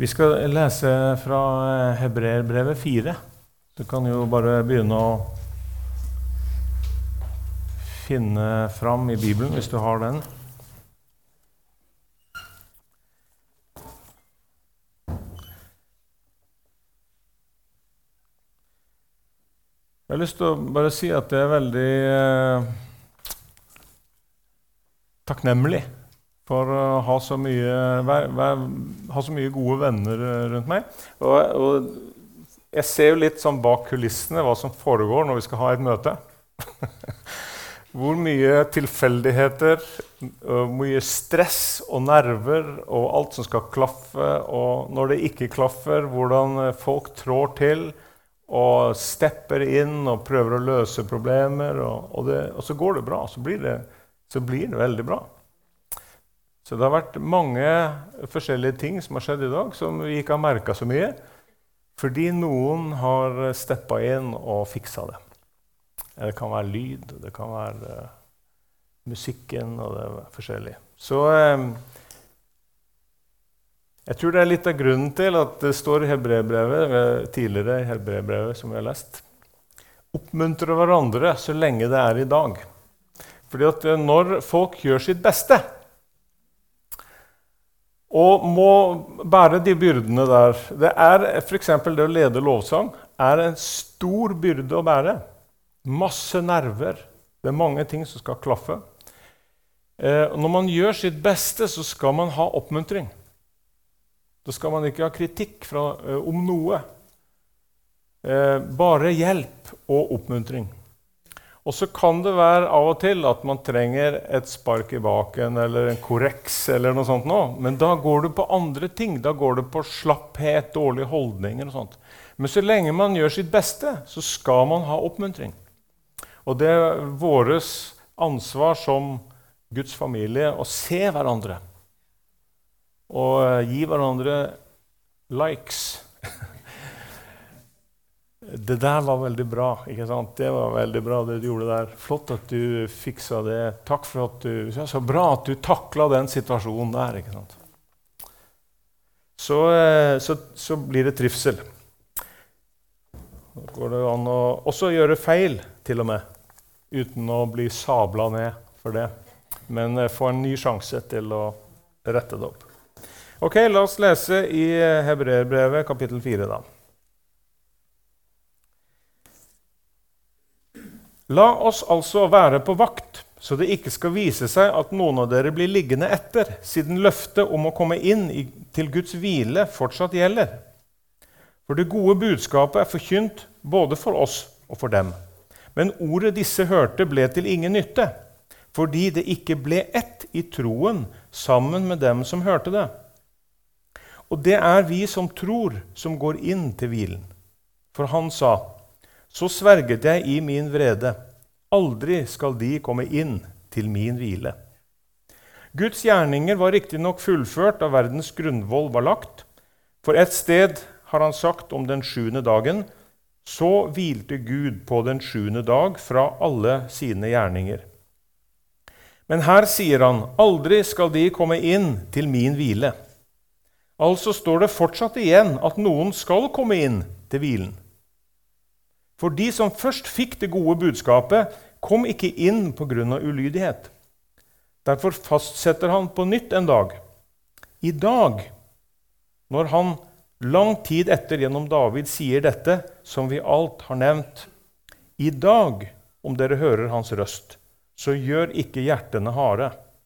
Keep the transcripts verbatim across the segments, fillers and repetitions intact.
Vi skal lese fra Hebreerbrevet fire. Du kan jo bare begynne å finne fram i Bibelen hvis du har den. Jeg har lyst til å bare si at det er veldig eh, takknemlig for å ha så mye, vær, vær, ha så mye gode venner rundt meg. Og, og jeg ser jo litt sånn bak kulissene hva som foregår når vi skal ha et møte. Hvor mye tilfeldigheter, og mye stress og nerver og alt som skal klaffe, og når det ikke klaffer, hvordan folk trår til og stepper inn og prøver å løse problemer, og, og, det, og så går det bra, så blir det, så blir det veldig bra. Så det har vært mange forskjellige ting som har skjedd i dag, som vi ikke har merket så mye, fordi noen har steppet inn og fikset det. Det kan være lyd, det kan være uh, musikken, og det er forskjellig. Så uh, jeg tror det er litt av grunnen til at det står i Hebreerbrevet, tidligere i Hebreerbrevet som vi har lest, oppmuntre hverandre så lenge det er i dag. Fordi at når folk gjør sitt beste, og må bære de byrdene der, det er for eksempel det å lede lovsang, er en stor byrde å bære. Masse nerver, det er mange ting som skal klaffe. Eh, når man gjør sitt beste, så skal man ha oppmuntring. Da skal man ikke ha kritikk fra, eh, om noe. Eh, bare hjelp og oppmuntring. Og så kan det være av og til at man trenger et spark i baken eller en korreks eller noe sånt nå. Men da går det på andre ting. Da går det på slapphet, dårlige holdninger og sånt. Men så lenge man gjør sitt beste, så skal man ha oppmuntring. Og det er vårt ansvar som Guds familie å se hverandre. Og gi hverandre likes. Det der var veldig bra, ikke sant? Det var veldig bra det du gjorde der. Flott at du fikset det. Takk for at du... Så bra at du taklet den situasjonen der, ikke sant? Så, så, så blir det trivsel. Da går det an å også gjøre feil, til og med, uten å bli sablet ned for det. Men få en ny sjanse til å rette det opp. Ok, la oss lese i Hebreerbrevet kapittel fire da. La oss altså være på vakt, så det ikke skal vise seg at noen av dere blir liggende etter, siden løftet om å komme inn i, til Guds hvile fortsatt gjelder. For det gode budskapet er forkynt både for oss og for dem. Men ordet disse hørte ble til ingen nytte, fordi det ikke ble ett i troen sammen med dem som hørte det. Og det er vi som tror som går inn til hvilen. For han sa, så sverget jeg i min vrede. Aldri skal de komme inn til min hvile. Guds gjerninger var riktig nok fullført da verdens grunnvoll var lagt. For et sted har han sagt om den sjuende dagen, så hvilte Gud på den sjuende dag fra alle sine gjerninger. Men her sier han, aldri skal de komme inn til min hvile. Altså står det fortsatt igjen at noen skal komme inn til hvilen. For de som først fikk det gode budskapet, kom ikke inn på grunn av ulydighet. Derfor fastsetter han på nytt en dag. I dag, når han lang tid etter gjennom David sier dette, som vi alt har nevnt, i dag, om dere hører hans røst, så gjør ikke hjertene harde.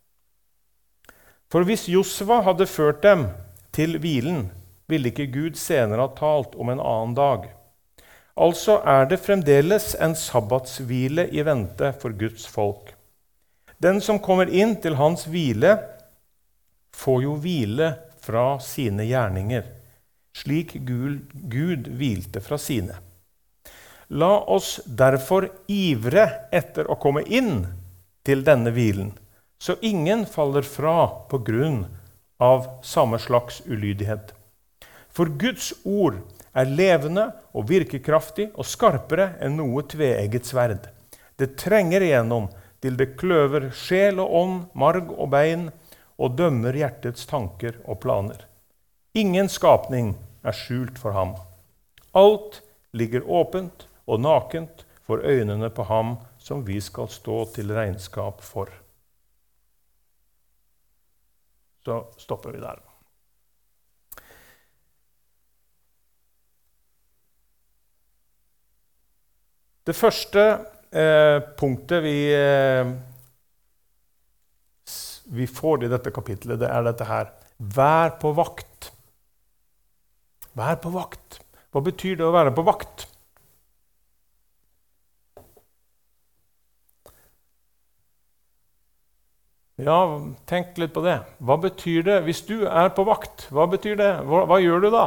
For hvis Josva hadde ført dem til hvilen, ville ikke Gud senere ha talt om en annen dag. Altså er det fremdeles en sabbatshvile i vente for Guds folk. Den som kommer inn til hans hvile, får jo hvile fra sine gjerninger, slik Gud, Gud hvilte fra sine. La oss derfor ivre etter å komme inn til denne hvilen, så ingen faller fra på grunn av samme slags ulydighet. For Guds ord er levende og virkekraftig og skarpere enn noe tveegget sverd. Det trenger igjennom til det kløver sjel og ånd, marg og bein, og dømmer hjertets tanker og planer. Ingen skapning er skjult for ham. Alt ligger åpent og nakent for øynene på ham som vi skal stå til regnskap for. Så stopper vi der. Det første eh, punktet vi, eh, vi får i dette kapitlet, det er dette her. Vær på vakt. Vær på vakt. Hva betyr det å være på vakt? Ja, tenk litt på det. Hva betyr det hvis du er på vakt? Hva betyr det? Hva, hva gjør du da?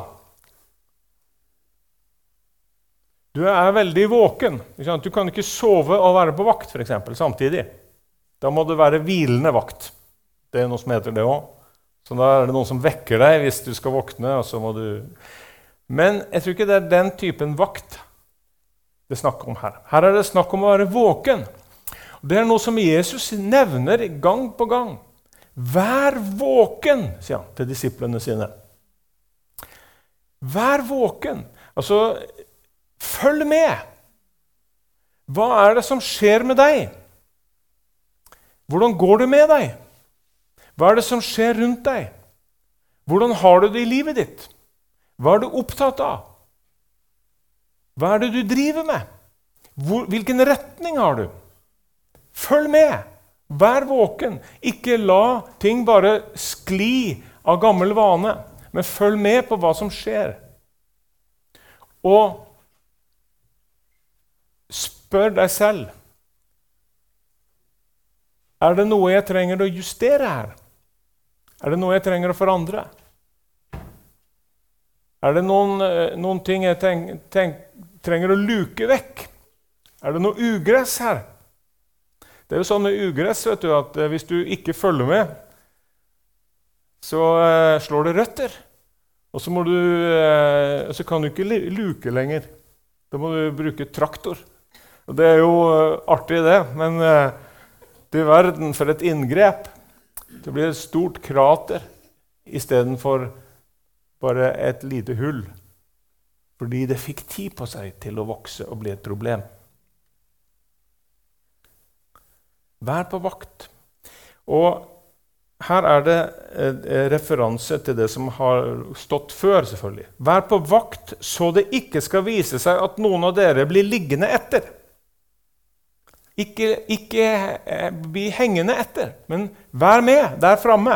Du er veldig våken. Du kan ikke sove og være på vakt, for eksempel, samtidig. Da må du være hvilende vakt. Det er noe som heter det også. Så da er det noen som vekker deg hvis du skal våkne, og så må du... Men jeg tror ikke det er den typen vakt det er snakk om her. Her er det snakk om å være våken. Det er noe som Jesus nevner gang på gang. Vær våken, sier han til disiplene sine. Vær våken. Altså, følg med. Hva er det som skjer med deg? Hvordan går det med deg? Hva er det som skjer rundt deg? Hvordan har du det i livet ditt? Hva er du opptatt av? Hva er det du driver med? Hvor, hvilken retning har du? Følg med. Vær våken. Ikke la ting bare skli av gammel vane, men følg med på hva som skjer. Og spør deg selv, er det noe jeg trenger å justere her? Er det noe jeg trenger å forandre? Er det noen, noen ting jeg tenk, tenk, trenger å luke vekk? Er det noe ugress her? Det er jo sånn med ugress, vet du, at hvis du ikke følger med, så eh, slår det røtter. Og så, må du, eh, så kan du ikke luke lenger. Da må du bruke traktor. Og det er jo eh, artig det, men eh, til verden for et inngrep. Det blir et stort krater i stedet for bare et lite hull. Fordi det fikk tid på seg til å vokse og bli et problem. Vær på vakt. Og her er det referanse til det som har stått før, selvfølgelig. Vær på vakt så det ikke skal vise seg at noen av dere blir liggende etter. Ikke, ikke bli hengende etter, men vær med der framme.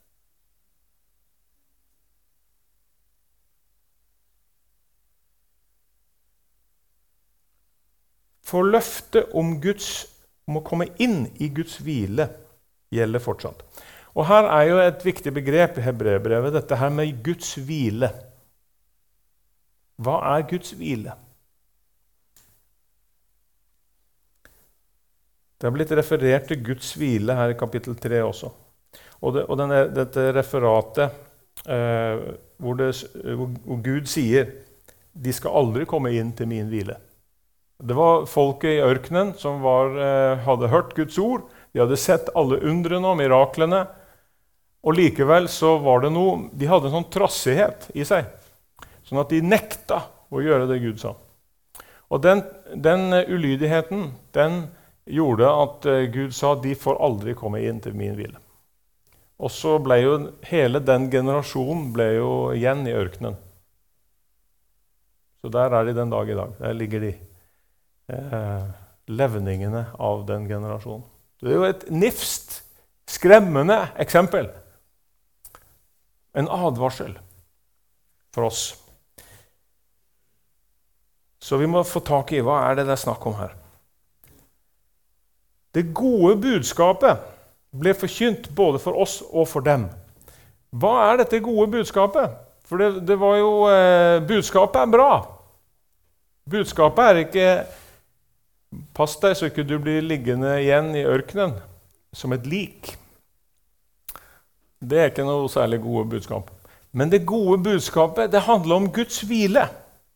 For løftet om, Guds, om å komme inn i Guds hvile gjelder fortsatt. Og her er jo et viktig begrep i Hebreerbrevet, dette her med Guds hvile. Hva er Guds hvile? Det har blitt referert til Guds hvile her i kapittel tre også. Og, det, og denne, dette referatet eh, hvor, det, hvor Gud sier de skal aldri komme inn til min hvile. Det var folket i ørkenen som var, eh, hadde hørt Guds ord. De hadde sett alle undrene og miraklene. Og likevel så var det noe, de hadde en sånn trassighet i seg. Sånn at de nekta å gjøre det Gud sa. Og den, den ulydigheten, den gjorde at Gud sa de får aldri komme inn til min hvile. Og så ble jo hele den generasjonen ble jo igjen i ørkenen. Så der er de den dag i dag. Der ligger de eh, levningene av den generasjonen. Det er jo et nifst, skremmende eksempel. En advarsel for oss. Så vi må få tak i hva er det det er snakk om her. Det gode budskapet ble forkynt både for oss og for dem. Hva er dette gode budskapet? For det, det var jo, eh, budskapet er bra. Budskapet er ikke, pass deg så ikke du blir liggende igjen i ørkenen som et lik. Det er ikke noe særlig gode budskap. Men det gode budskapet, det handler om Guds hvile.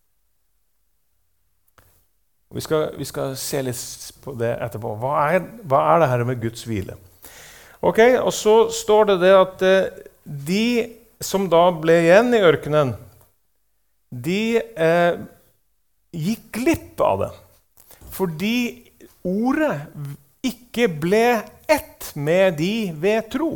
Vi skal, vi skal se litt på det etterpå. Hva er, hva er det her med Guds hvile? Ok, og så står det det at de som da ble igjen i ørkenen, de eh, gikk glipp av det. Fordi ordet ikke ble ett med de ved tro.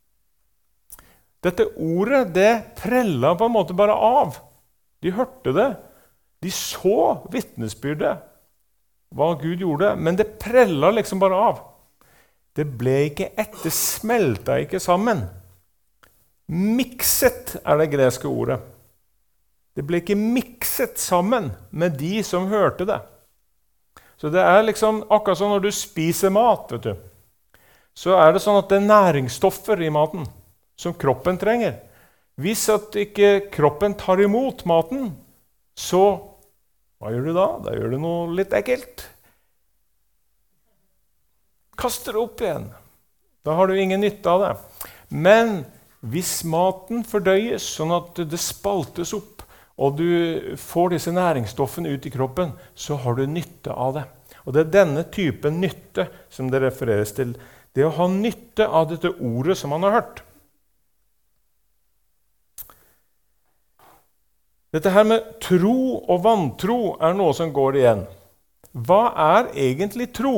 Dette ordet, det prellet på en måte bare av. De hørte det. De så vitnesbyrdet, hva Gud gjorde, men det prellet liksom bare av. Det ble ikke ett, det smeltet ikke sammen. Mikset er det greske ordet. Det ble ikke mikset sammen med de som hørte det. Så det er liksom akkurat sånn når du spiser mat, vet du, så er det sånn at det er næringsstoffer i maten som kroppen trenger. Hvis at ikke kroppen tar imot maten, så hva gjør du da? Da gjør du noe litt ekkelt. Kaster det opp igjen. Da har du ingen nytte av det. Men hvis maten fordøyes sånn at det spaltes opp, og du får disse næringsstoffene ut i kroppen, så har du nytte av det. Og det er denne typen nytte som det refereres til. Det å ha nytte av dette ordet som man har hørt. Dette her med tro og vantro er noe som går igjen. Hva er egentlig tro?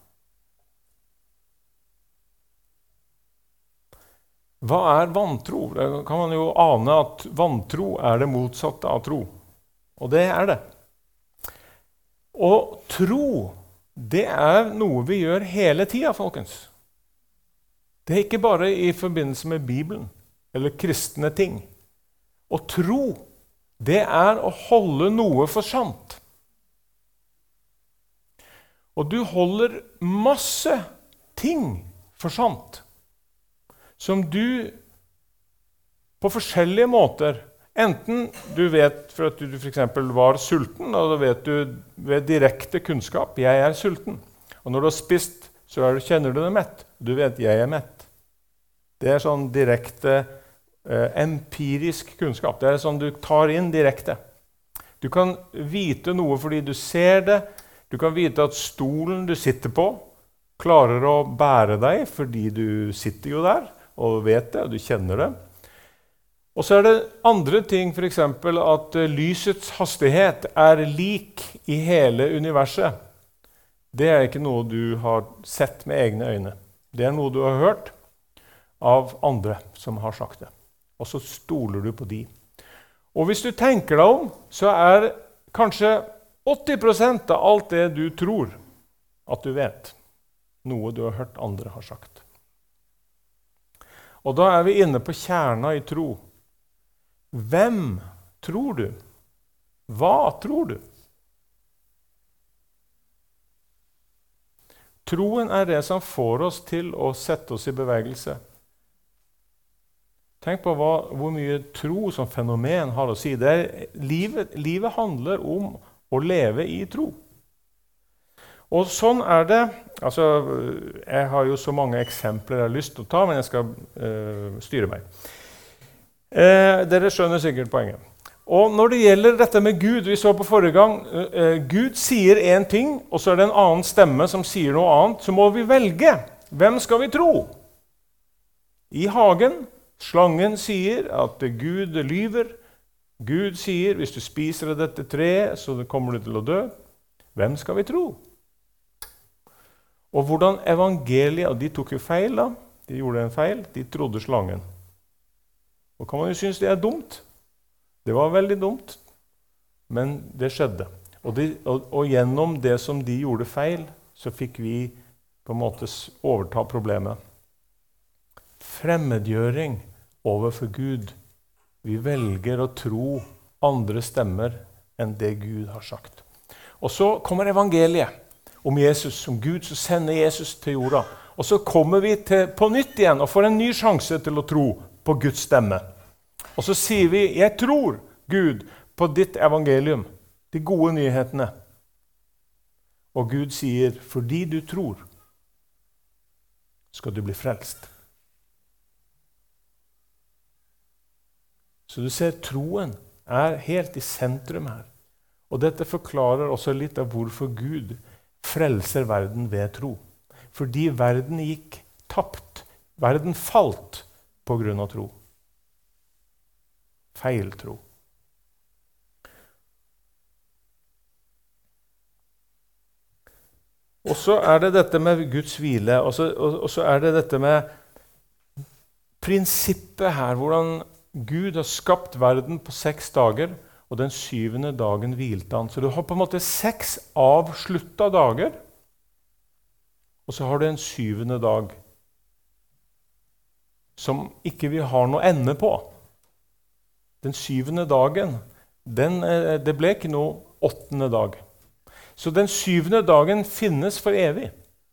Hva er vantro? Da kan man jo ane at vantro er det motsatte av tro. Og det er det. Og tro, det er noe vi gjør hele tiden, folkens. Det er ikke bare i forbindelse med Bibelen eller kristne ting. Og tro, det er å holde noe for sant. Og du holder masse ting for sant, som du på forskjellige måter, enten du vet for at du for eksempel var sulten, og da vet du ved direkte kunnskap, jeg er sulten. Og når du har spist, så er du, kjenner du deg mett. Du vet, jeg er mett. Det er sånn direkte eh, empirisk kunnskap. Det er sånn du tar inn direkte. Du kan vite noe fordi du ser det. Du kan vite at stolen du sitter på klarer å bære deg fordi du sitter jo der og vet det, og du kjenner det. Og så er det andre ting, for eksempel at lysets hastighet er lik i hele universet. Det er ikke noe du har sett med egne øyne. Det er noe du har hørt av andre som har sagt det. Og så stoler du på de. Og hvis du tenker deg om, så er kanskje åtti prosent av alt det du tror at du vet, noe du har hørt andre har sagt. Og da er vi inne på kjerna i tro. Hvem tror du? Hva tror du? Troen er det som får oss til å sette oss i bevegelse. Tenk på hva, hvor mye tro som fenomen har å si. Det er, livet, livet handler om å leve i tro. Og sånn er det. Altså, jeg har jo så mange eksempler jeg har lyst til å ta, men jeg skal uh, styre meg. Uh, dere skjønner sikkert poenget. Og når det gjelder dette med Gud, vi så på forrige gang, uh, Gud sier en ting, og så er det en annen stemme som sier noe annet, så må vi velge. Hvem skal vi tro? I hagen, slangen sier at Gud lyver. Gud sier, hvis du spiser av dette treet, så kommer du til å dø. Hvem skal vi tro? Og hvordan evangeliet, og de tok jo feil da, de gjorde en feil, de trodde slangen. Og kan man jo synes det er dumt. Det var veldig dumt, men det skjedde. Og, de, og, og gjennom det som de gjorde feil, så fikk vi på en måte overta problemet. Fremmedgjøring overfor Gud. Vi velger å tro andre stemmer enn det Gud har sagt. Og så kommer evangeliet om Jesus, som Gud som sender Jesus til jorda. Og så kommer vi til, på nytt igjen og får en ny sjanse til å tro på Guds stemme. Og så sier vi, jeg tror, Gud, på ditt evangelium, de gode nyhetene. Og Gud sier, fordi du tror, skal du bli frelst. Så du ser, troen er helt i sentrum her. Og dette forklarer også litt av hvorfor Gud frelser verden ved tro. Fordi verden gikk tapt. Verden falt på grunn av tro. feiltro. Og så er det dette med Guds hvile, og så, og, og så er det dette med prinsippet her, hvordan Gud har skapt verden på seks dager, og den syvende dagen hvilte han. Så du har på en måte seks avslutta dager, og så har du en syvende dag, som ikke vi har noe ende på. Den syvende dagen, den, det ble ikke noe åttende dag. Så den syvende dagen finnes for evig.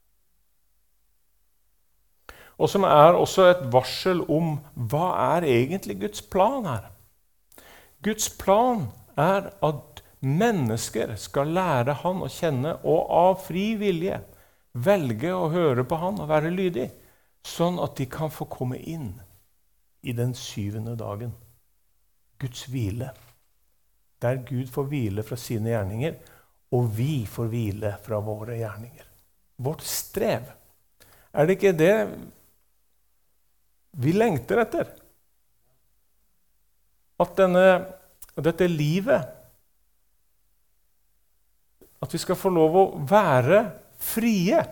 Og som er også et varsel om hva er egentlig Guds plan her. Guds plan er at mennesker skal lære han å kjenne og av fri vilje velge å høre på han og være lydig, sånn at de kan få komme inn i den syvende dagen. Guds hvile. Der Gud får hvile fra sine gjerninger, og vi får hvile fra våre gjerninger. Vårt strev. Er det ikke det vi lengter etter? At denne, dette livet, at vi skal få lov å være frie.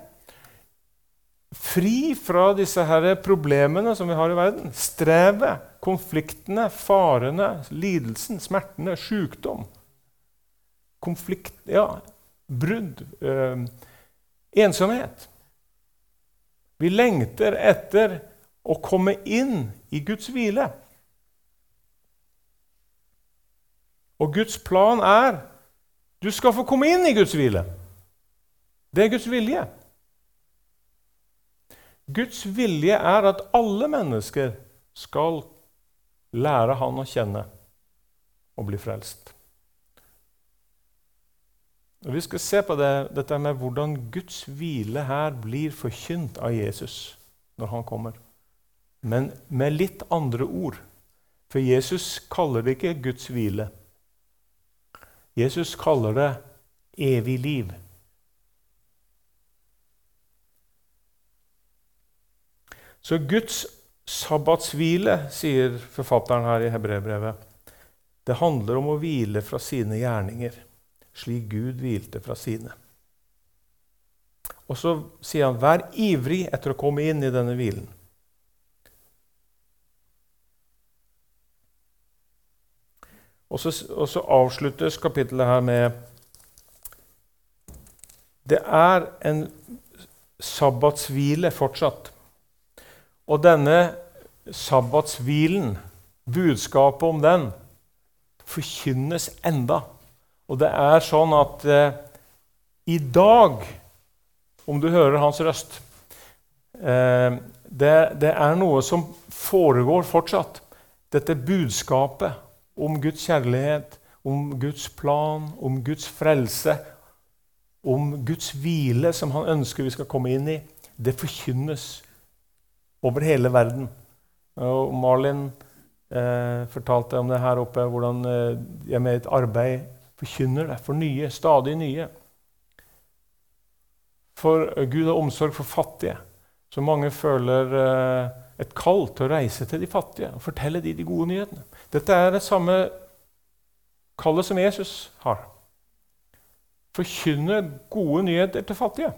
Fri fra disse her problemene som vi har i verden. Strevet, konfliktene, farene, lidelsen, smertene, sykdom. Konflikt, ja, brudd, øh, ensomhet. Vi lengter etter å komme inn i Guds hvile. Og Guds plan er, du skal få komme inn i Guds hvile. Det er Guds vilje. Guds vilje er at alle mennesker skal lære han å kjenne og bli frelst. Og vi skal se på det, dette med hvordan Guds hvile her blir forkynt av Jesus når han kommer. Men med litt andre ord. For Jesus kaller det ikke Guds hvile. Jesus kaller det evig liv. Så Guds sabbatshvile, sier forfatteren her i Hebreerbrevet, det handler om å hvile fra sine gjerninger, slik Gud hvilte fra sine. Og så sier han, vær ivrig etter å komme inn i denne hvilen. Og så, og så avsluttes kapittelet her med, det er en sabbatshvile fortsatt. Og denne sabbatshvilen, budskapet om den, forkynnes enda. Og det er sånn at eh, i dag, om du hører hans røst, eh, det, det er noe som foregår fortsatt. Dette budskapet om Guds kjærlighet, om Guds plan, om Guds frelse, om Guds hvile som han ønsker vi skal komme inn i, det forkynnes over hele verden. Og Marlin eh, fortalte om det her oppe, hvordan eh, jeg med et arbeid forkynner det for nye, stadig nye. For Gud har omsorg for fattige. Så mange føler eh, et kall til å reise til de fattige og fortelle de de gode nyhetene. Dette er det samme kallet som Jesus har. Forkynne gode nyheter til fattige.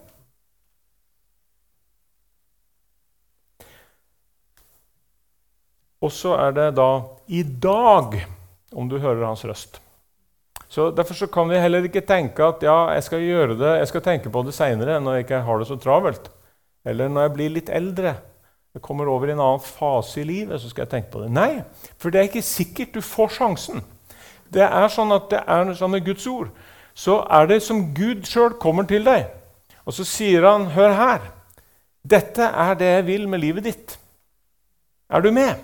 Og så er det da i dag, om du hører hans røst. Så derfor så kan vi heller ikke tenke at ja, jeg skal gjøre det, jeg skal tenke på det senere når jeg ikke har det så travelt. Eller når jeg blir litt eldre, jeg kommer over i en annen fase i livet, så skal jeg tenke på det. Nei, for det er ikke sikkert du får sjansen. Det er sånn at det er sånn med Guds ord. Så er det som Gud selv kommer til deg. Og så sier han, hør her, dette er det jeg vil med livet ditt. Er du med?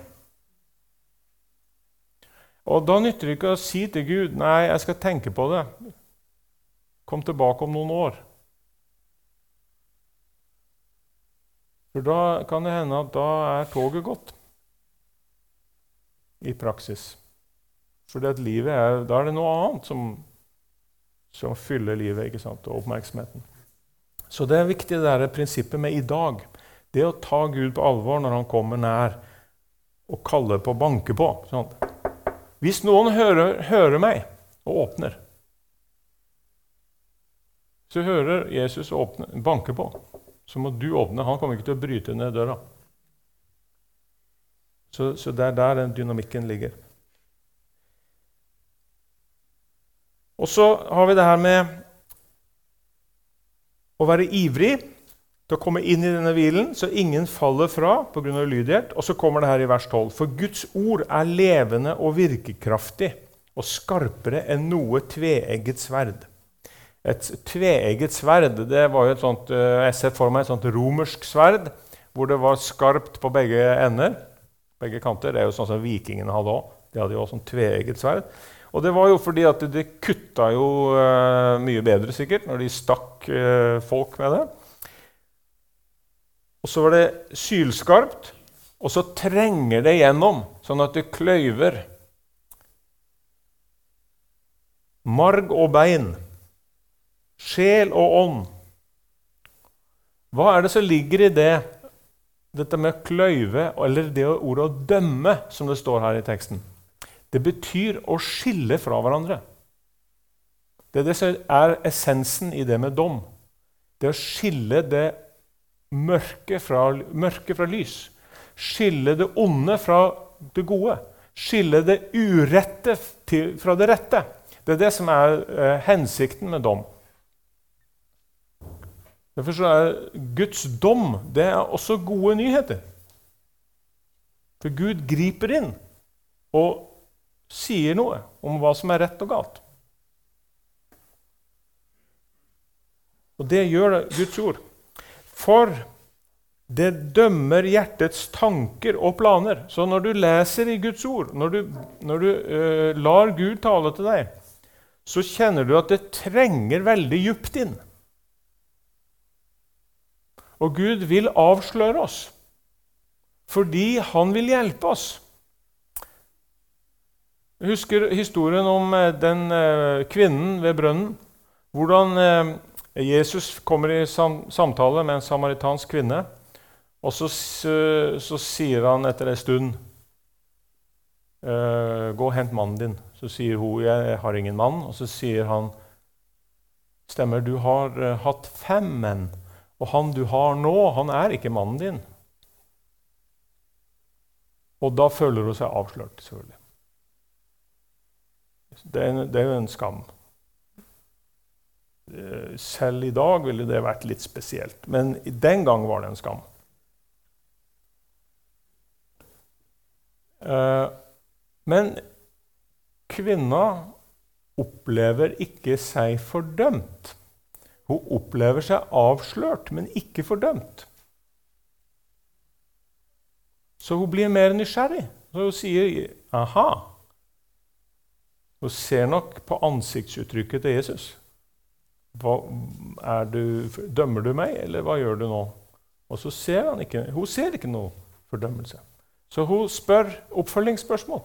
Og da nytter det ikke å si til Gud, nei, jeg skal tenke på det. Kom tilbake om noen år. For da kan det hende at da er toget gått. I praksis. For at livet er, da er det noe annet som, som fyller livet, ikke sant, og oppmerksomheten. Så det er viktig det der prinsippet med i dag. Det å ta Gud på alvor når han kommer nær og kaller på, banke på. Sånn. Hvis noen hører, hører meg og åpner, så hører Jesus åpne, banke på, så må du åpne. Han kommer ikke til å bryte ned døra. Så, så det er der den dynamikken ligger. Og så har vi det her med å være ivrig til å komme inn i denne hvilen, så ingen faller fra på grunn av lydighet. Og så kommer det her i vers tolv. For Guds ord er levende og virkekraftig, og skarpere enn noe tveegget sverd. Et tveegget sverd, det var jo et sånt, jeg ser for meg et sånt romersk sverd, hvor det var skarpt på begge ender, begge kanter. Det er jo sånn som vikingene hadde også. De hadde jo også sånn tveegget sverd. Og det var jo fordi at det kutta jo uh, mye bedre sikkert, når de stakk uh, folk med det. Og så var det sylskarpt, og så trenger det gjennom, sånn at det kløyver marg og bein, sjel og ånd. Hva er det som ligger i det, dette med kløyve, eller det ordet å dømme, som det står her i teksten? Det betyr å skille fra hverandre. Det er det som er essensen i det med dom. Det å skille det mørke fra, mørke fra lys. Skille det onde fra det gode. Skille det urette til, fra det rette. Det er det som er eh, hensikten med dom. Derfor så er Guds dom, det er også gode nyheter. For Gud griper inn og sier noe om hva som er rett og galt. Og det gjør det Guds ord. For det dømmer hjertets tanker og planer. Så når du leser i Guds ord, når du, når du uh, lar Gud tale til deg, så kjenner du at det trenger veldig djupt inn. Og Gud vil avsløre oss, fordi han vil hjelpe oss. Jeg husker historien om den kvinnen ved brønnen, hvordan Jesus kommer i samtale med en samaritansk kvinne, og så, så sier han etter en stund, gå og hent mannen din. Så sier hun, jeg har ingen mann, og så sier han, stemmer, du har hatt fem menn, og han du har nå, han er ikke mannen din. Og da føler hun seg avslørt, selvfølgelig. Det er, det er jo en skam. Selv i dag ville det vært litt spesielt, men den gang var det en skam. Men kvinna opplever ikke seg fordømt. Hun opplever seg avslørt, men ikke fordømt. Så hun blir mer nysgjerrig. Så hun sier, aha. Hun ser nok på ansiktsuttrykket til Jesus. Hva, er du, dømmer du meg, eller hva gjør du nå? Og så ser han ikke, hun ser ikke noe fordømmelse. Så hun spør oppfølgingsspørsmål.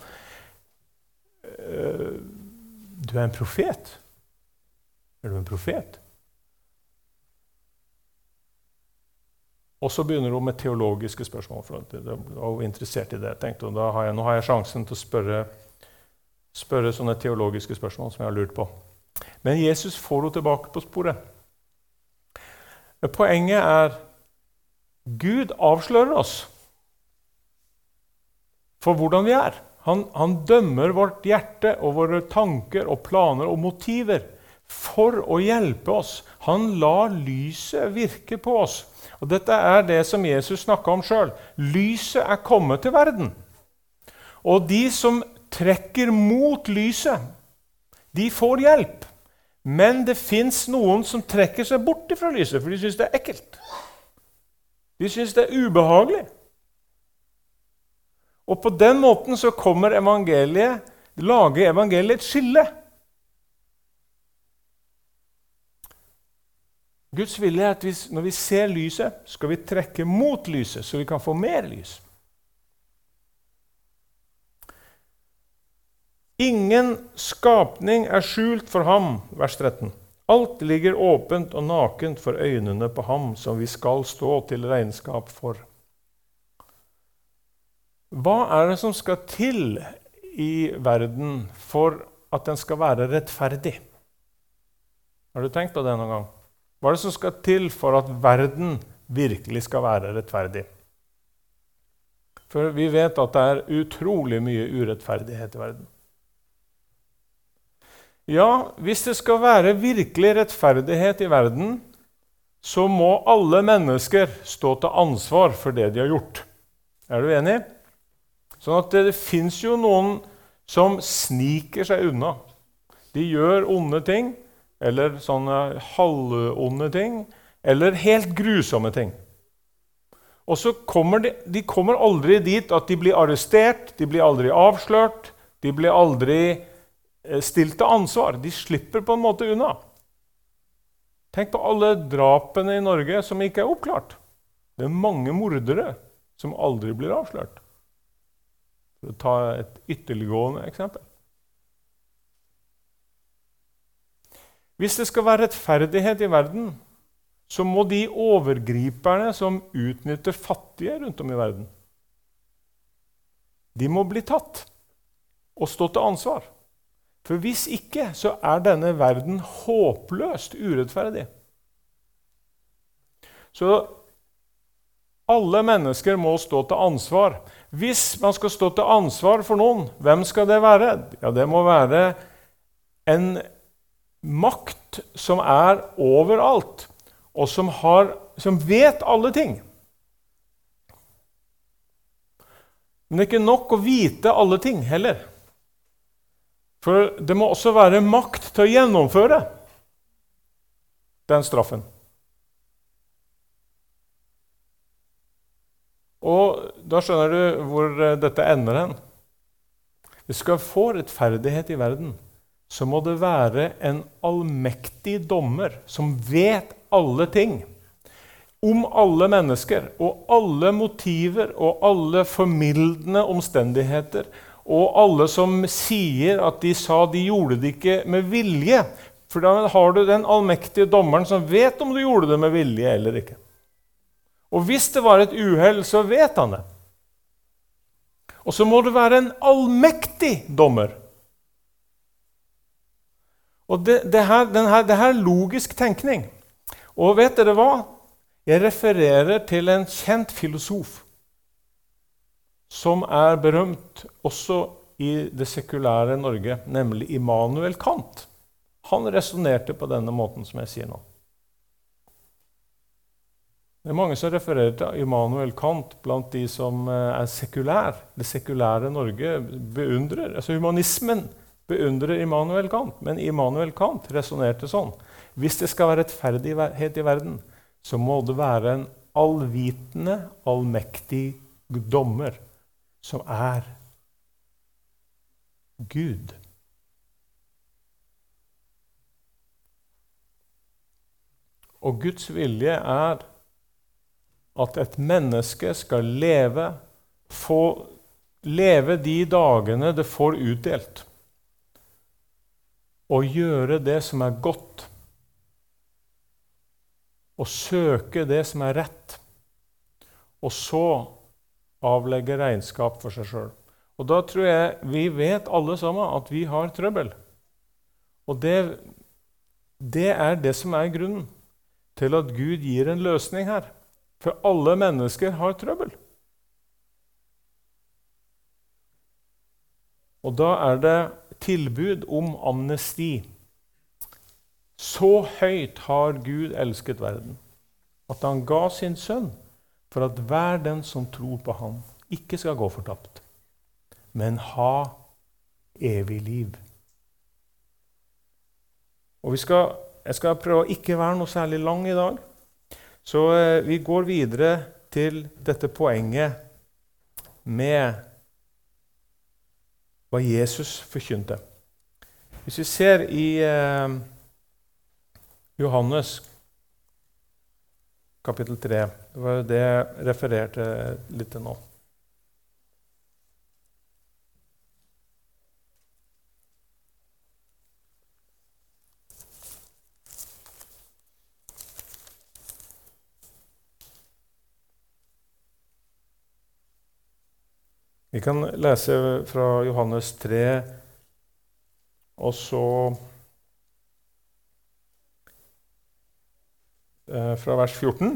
Du er en profet. Er du en profet? Og så begynner hun med teologiske spørsmål, for da var hun interessert i det. Jeg tenkte, da har jeg, nå har jeg sjansen til å spørre, spørre sånne teologiske spørsmål som jeg har lurt på. Men Jesus får henne tilbake på sporet. Poenget er, Gud avslører oss for hvordan vi er. Han, han dømmer vårt hjerte og våre tanker og planer og motiver for å hjelpe oss. Han lar lyset virke på oss. Og dette er det som Jesus snakket om selv. Lyset er kommet til verden. Og de som trekker mot lyset, de får hjelp. Men det finnes noen som trekker seg bort fra lyset, for de synes det er ekkelt. De synes det er ubehagelig. Og på den måten så kommer evangeliet, lager evangeliet et skille. Guds vilje er at vi, når vi ser lyset, skal vi trekke mot lyset, så vi kan få mer lys. Ingen skapning er skjult for ham, vers tretten. Alt ligger åpent og nakent for øynene på ham, som vi skal stå til regnskap for. Hva er det som skal til i verden for at den skal være rettferdig? Har du tenkt på det noen gang? Hva er det som skal til for at verden virkelig skal være rettferdig? For vi vet at det er utrolig mye urettferdighet i verden. Ja, hvis det skal være virkelig rettferdighet i verden, så må alle mennesker stå til ansvar for det de har gjort. Er du enig? Sånn at det, det finnes jo noen som sniker seg unna. De gjør onde ting, eller sånne halvonde ting, eller helt grusomme ting. Og så kommer de, de kommer aldri dit at de blir arrestert, de blir aldri avslørt, de blir aldri stilt til ansvar. De slipper på en måte unna. Tenk på alle drapene i Norge som ikke er oppklart. Det er mange mordere som aldri blir avslørt. For å ta et ytterliggående eksempel. Hvis det skal være rettferdighet i verden, så må de overgriperne som utnytter fattige rundt om i verden, de må bli tatt og stå til ansvar. For hvis ikke, så er denne verden håpløst urettferdig. Så alle mennesker må stå til ansvar. Hvis man skal stå til ansvar for noen, hvem skal det være? Ja, det må være en makt som er overalt, og som, har, som vet alle ting. Men det er ikke nok å vite alle ting heller. For det må også være makt til å gjennomføre den straffen. Og da skjønner du hvor dette ender hen. Hvis vi skal få rettferdighet i verden, så må det være en allmektig dommer som vet alle ting om alle mennesker, og alle motiver, og alle formildende omstendigheter, og alle som sier at de sa de gjorde det ikke med vilje. For da har du den allmektige dommeren som vet om du gjorde det med vilje eller ikke. Og hvis det var et uhell, så vet han det. Og så må det være en allmektig dommer. Og det, det, her, den her, det her er logisk tenkning. Og vet dere hva? Jeg refererer til en kjent filosof som er berømt også i det sekulære Norge, nemlig Immanuel Kant. Han resonerte på denne måten som jeg sier nå. Det er mange som refererer til Immanuel Kant blant de som er sekulær. Det sekulære Norge beundrer, altså humanismen beundrer Immanuel Kant, men Immanuel Kant resonerte sånn. Hvis det skal være rettferdighet i verden, så må det være en allvitende, allmektig dommer, som er Gud. Og Guds vilje er at et menneske skal leve, få leve de dagene det får utdelt, og gjøre det som er godt, og søke det som er rett, og så avlegge regnskap for seg selv. Og da tror jeg vi vet alle sammen at vi har trøbbel. Og det, det er det som er grunnen til at Gud gir en løsning her. For alle mennesker har trøbbel. Og da er det tilbud om amnesti. Så høyt har Gud elsket verden, at han ga sin sønn, for at hver den som tror på ham ikke skal gå fortapt, men ha evig liv. Og vi skal, jeg skal prøve å ikke være noe særlig lang i dag, så eh, vi går videre til dette poenget med hva Jesus forkynte. Hvis vi ser i eh, Johannes kapittel tre, det var det jeg refererte litt til nå. Vi kan lese fra Johannes tre, og så eh, fra vers fjorten.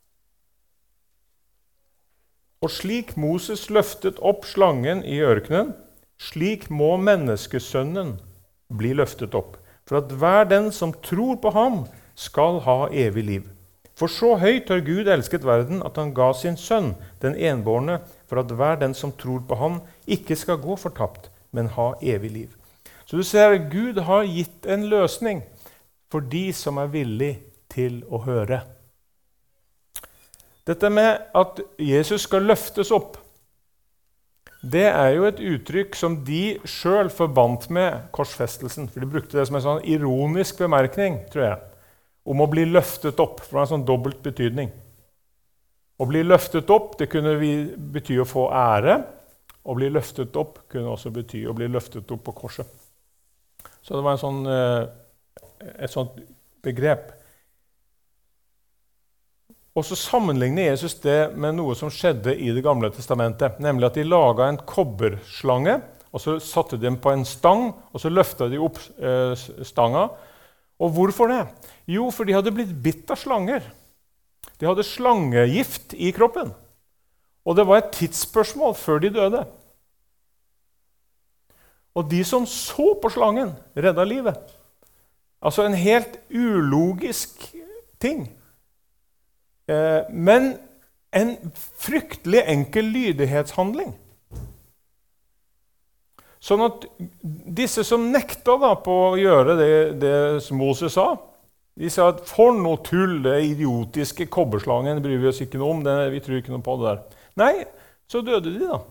Og slik Moses løftet opp slangen i ørkenen, slik må menneskesønnen bli løftet opp, for at hver den som tror på ham skal ha evig liv. For så høyt har Gud elsket verden at han ga sin sønn, den enbårne, for at hver den som tror på ham ikke skal gå fortapt, men ha evig liv. Så du ser, Gud har gitt en løsning for de som er villig til å høre. Dette med at Jesus skal løftes opp, det er jo et uttrykk som de selv forbandt med korsfestelsen. For de brukte det som en sånn ironisk bemerkning, tror jeg, om å bli løftet opp, for det er en sånn dobbelt betydning. Å bli løftet opp, det kunne bety å få ære. Å bli løftet opp kunne også bety å bli løftet opp på korset. Så det var en sånn, et sånt begrep. Og så sammenligner Jesus det med noe som skjedde i Det gamle testamentet, nemlig at de laget en kobberslange, og så satte de den på en stang, og så løftet de opp eh, stanga. Og hvorfor det? Jo, for de hadde blitt bitt av slanger. De hadde slangegift i kroppen. Og det var et tidsspørsmål før de døde. Og de som så på slangen, redda livet. Altså en helt ulogisk ting. Men en fryktelig enkel lydighetshandling. Sånn at disse som nekta da på å gjøre det, det som Moses sa, de sa at for noe tull, det idiotiske kobberslangen bryr vi oss ikke noe om, det, vi tror ikke noe på det der. Nei, så døde de da.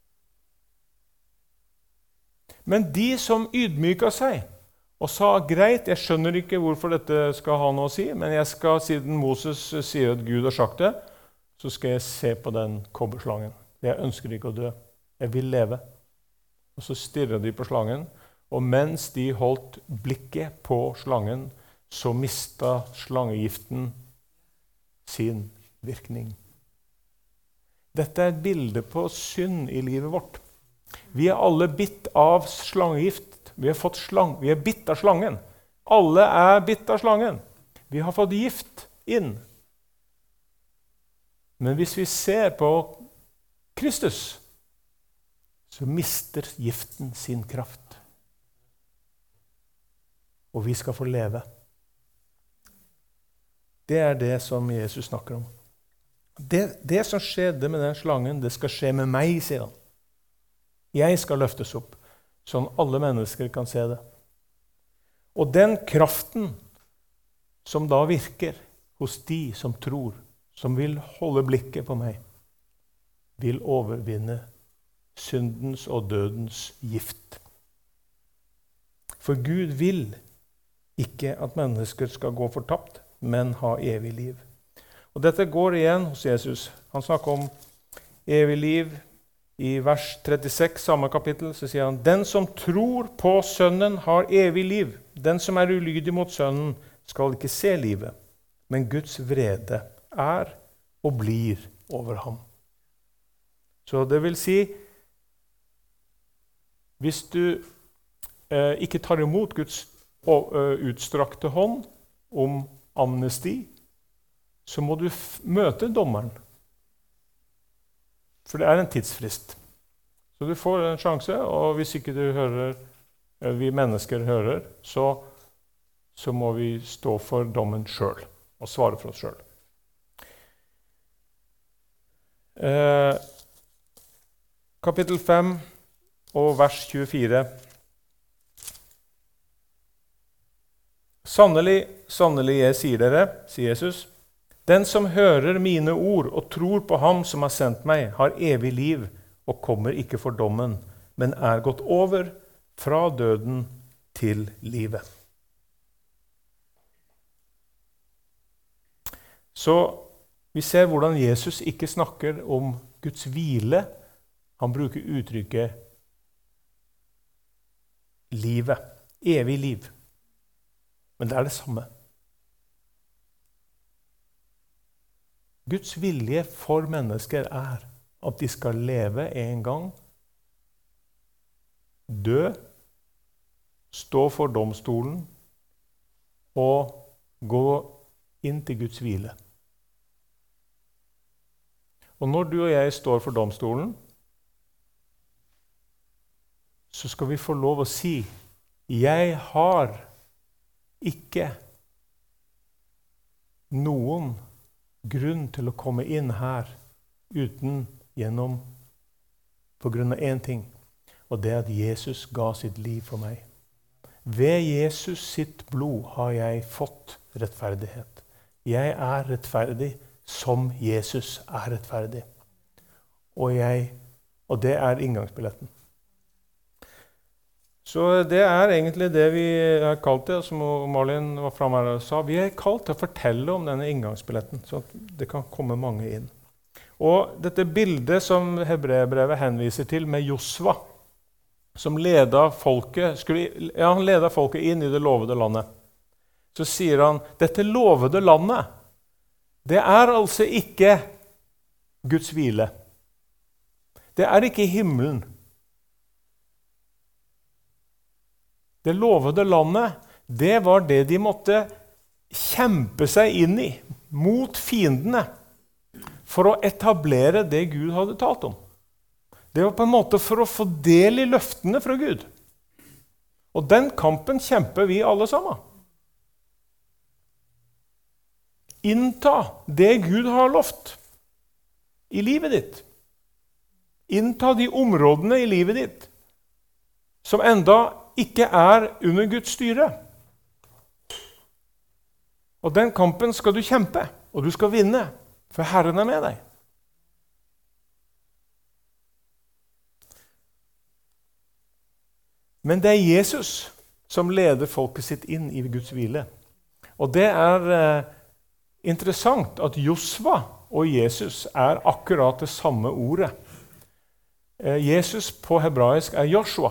Men de som ydmyka seg, og sa, greit, jeg skjønner ikke hvorfor dette skal ha noe å si, men jeg skal, siden Moses sier at Gud har sagt det, så skal jeg se på den kobberslangen. Jeg ønsker ikke å dø. Jeg vil leve. Og så stirret de på slangen, og mens de holdt blikket på slangen, så mistet slangegiften sin virkning. Dette er et bilde på synd i livet vårt. Vi er alle bitt av slangegift. Vi har fått slang, vi er bitt av slangen. Alle er bitt av slangen. Vi har fått gift inn. Men hvis vi ser på Kristus, så mister giften sin kraft. Og vi skal få leve. Det er det som Jesus snakker om. Det, det som skjedde med den slangen, det skal skje med meg, sier han. Jeg skal løftes opp, sånn alle mennesker kan se det. Og den kraften som da virker hos de som tror, som vil holde blikket på meg, vil overvinne syndens og dødens gift. For Gud vil ikke at mennesker skal gå fortapt, men ha evig liv. Og dette går igjen hos Jesus. Han snakker om evig liv. I vers trettiseks, samme kapittel, så sier han, den som tror på Sønnen har evig liv. Den som er ulydig mot Sønnen skal ikke se livet, men Guds vrede er og blir over ham. Så det vil si, hvis du eh, ikke tar imot Guds uh, utstrakte hånd om amnesti, så må du f- møte dommeren. For det er en tidsfrist. Så du får en sjanse, og hvis ikke du hører, vi mennesker hører, så, så må vi stå for dommen selv, og svare for oss selv. Eh, kapittel fem og vers tjuefire. Sannelig, sannelig, jeg sier dere, sier Jesus, den som hører mine ord og tror på ham som har sendt meg, har evig liv og kommer ikke for dommen, men er gått over fra døden til livet. Så vi ser hvordan Jesus ikke snakker om Guds hvile. Han bruker uttrykket livet, evig liv. Men det er det samme. Guds vilje for mennesker er at de skal leve en gang dø, stå for domstolen og gå inn til Guds hvile. Og når du og jeg står for domstolen, så skal vi få lov å si, jeg har ikke noen grunn til å komme inn her uten gjennom på grunn av en ting, og det er at Jesus ga sitt liv for meg. Ved Jesus sitt blod har jeg fått rettferdighet. Jeg er rettferdig som Jesus er rettferdig. Og, jeg, og det er inngangsbilletten. Så det er egentlig det vi har kalt det, som Marlin var fremme her og sa. Vi er kalt til å fortelle om denne inngangsbilletten, så at det kan komme mange inn. Og dette bildet som Hebreerbrevet henviser til med Josva, som ledet folket, skulle, ja, han ledet folket inn i det lovede landet. Så sier han, dette lovede landet, det er altså ikke Guds hvile. Det er ikke himmelen. Det lovede landet, det var det de måtte kjempe seg inn i, mot fiendene, for å etablere det Gud hadde talt om. Det var på en måte for å få del i løftene fra Gud. Og den kampen kjemper vi alle sammen. Innta det Gud har lovt i livet ditt. Innta de områdene i livet ditt som enda ikke er under Guds styre. Og den kampen skal du kjempe, og du skal vinne, for Herren er med deg. Men det er Jesus som leder folket sitt inn i Guds hvile. Og det er eh, interessant at Josva og Jesus er akkurat det samme ordet. Eh, Jesus på hebraisk er Joshua.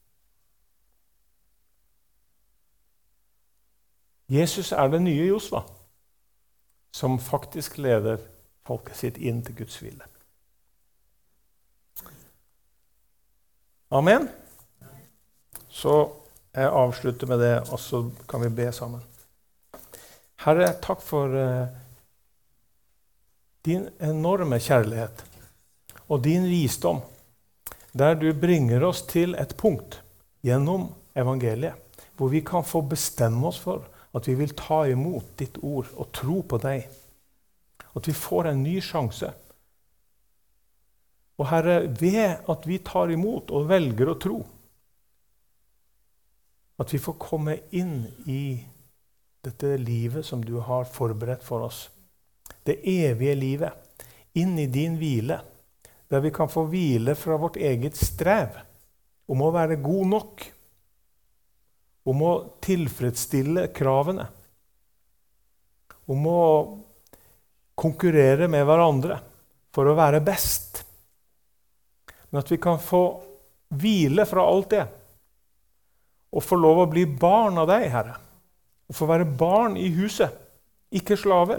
Jesus er den nye Josva, som faktisk leder folket sitt inn til Guds hvile. Amen. Så jeg avslutter med det, og så kan vi be sammen. Herre, takk for uh, din enorme kjærlighet og din visdom, der du bringer oss til et punkt gjennom evangeliet, hvor vi kan få bestemme oss for at vi vil ta imot ditt ord og tro på deg. At vi får en ny sjanse. Og Herre, ved at vi tar imot og velger å tro, at vi får komme inn i dette livet som du har forberedt for oss. Det evige livet. Inn i din hvile. Der vi kan få hvile fra vårt eget strev. Om å være god nok. Om å tilfredsstille kravene. Om å konkurrere med hverandre for å være best. Men at vi kan få hvile fra alt det. Og få lov å bli barn av deg, Herre. Og få være barn i huset, ikke slaver.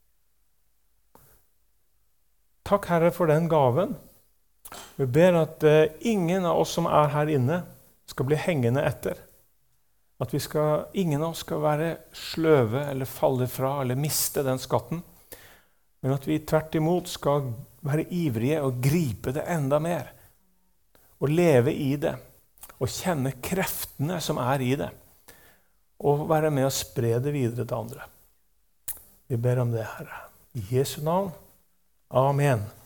Takk, Herre, for den gaven. Vi ber at uh, ingen av oss som er her inne skal bli hengende etter. At vi skal, ingen av oss skal være sløve eller falle fra eller miste den skatten. Men at vi tvert imot skal være ivrige og gripe det enda mer. Og leve i det. Og kjenne kreftene som er i det. Og være med å spre det videre til andre. Vi ber om det, Herre. I Jesu navn. Amen.